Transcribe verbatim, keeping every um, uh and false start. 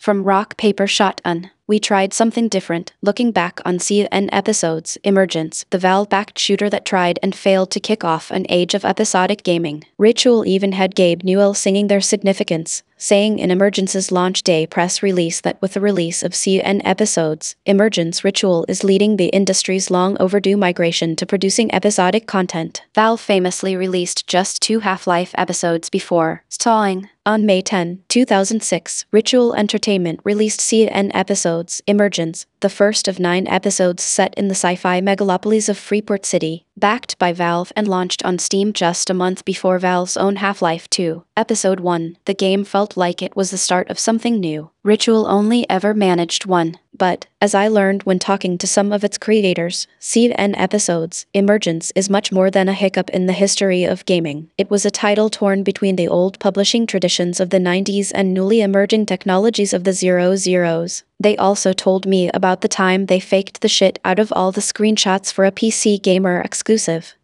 From Rock Paper Shotgun, we tried something different, looking back on C N episodes, Emergence, the Valve-backed shooter that tried and failed to kick off an age of episodic gaming. Ritual even had Gabe Newell singing their significance, saying in Emergence's launch day press release that with the release of C N episodes, Emergence Ritual is leading the industry's long-overdue migration to producing episodic content. Valve famously released just two Half-Life episodes before stalling. On May tenth, two thousand six, Ritual Entertainment released C N episodes, Emergence, the first of nine episodes set in the sci-fi megalopolis of Freeport City, backed by Valve and launched on Steam just a month before Valve's own Half-Life two. Episode one, the game felt like it was the start of something new. Ritual only ever managed one, but, as I learned when talking to some of its creators, C N episodes, Emergence is much more than a hiccup in the history of gaming. It was a title torn between the old publishing traditions of the nineties and newly emerging technologies of the zero zeros. They also told me about the time they faked the shit out of all the screenshots for a P C Gamer exclusive.